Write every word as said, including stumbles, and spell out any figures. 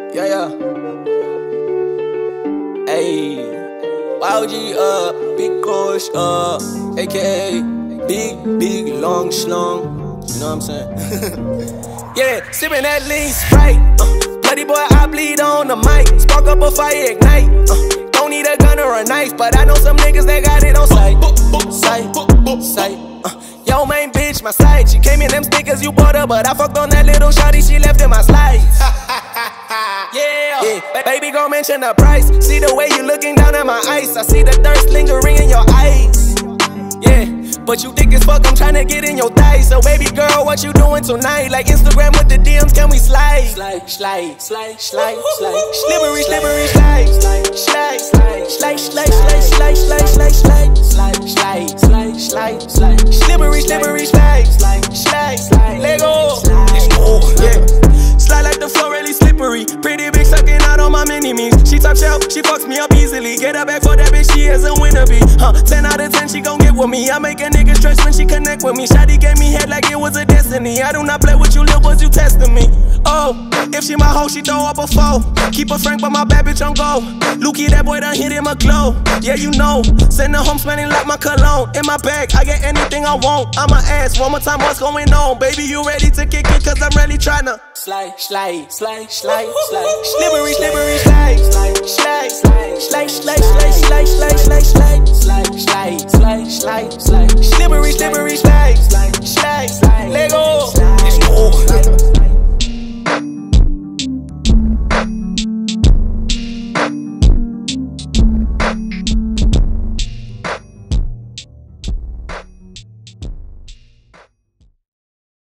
Yeah, yeah. Ayy. Y O G up, big Kush up, A K A big, big, long schlong. You know what I'm saying? Yeah, sippin' that lean Sprite. Uh, bloody boy, I bleed on the mic. Spark up a fire, ignite. Uh, don't need a gun or a knife, but I know some niggas that got it on sight. Sight, sight. Uh, yo, main bitch, my side. She came in them stickers you bought her, but I fucked on that little shawty she left in my slides. Yeah, yeah, baby gon' mention the price. See the way you looking down at my ice. I see the thirst lingering in your eyes. Yeah, but you thick as fuck, I'm tryna get in your thighs. So baby girl, what you doing tonight? Like Instagram with the D Ms, can we slide? Slide, slide, slide, slide, slide, slippery, slippery, slide, slide, slide, slide, slide, slide, slide, slide, slide, slide, slide, slide, slide, slide, slide, slippery, slippery, slide, slide, slide, slide, let go. Yeah. Slide like the floor, really slippery. Pretty bitch sucking out on my mini-me's. She top shelf, she fucks me up easily. Get her back for that bitch, she is a winner bee. Huh, ten out of ten, she gon' get with me. I make a nigga stretch when she connect with me. Shawty gave me head like it was a destiny. I do not play with you, little boys, you testing me. Oh, if she my hoe, she throw up a foe. Keep her frank, but my bad bitch on go. Lukey, that boy done hit him a glow. Yeah, you know. Send her home smelling like my cologne. In my bag, I get anything I want. I'ma ask one more time what's going on. Baby, you ready to kick it? Cause I'm really tryna slide. Slide, slide, slide, slide, slippery, slippery, slide, slide, slide, slide, slide, slide, slide, slide, slide, slide, slide, slide, slide, slide, slide, slippery, slippery, slide, slide, slide, let go.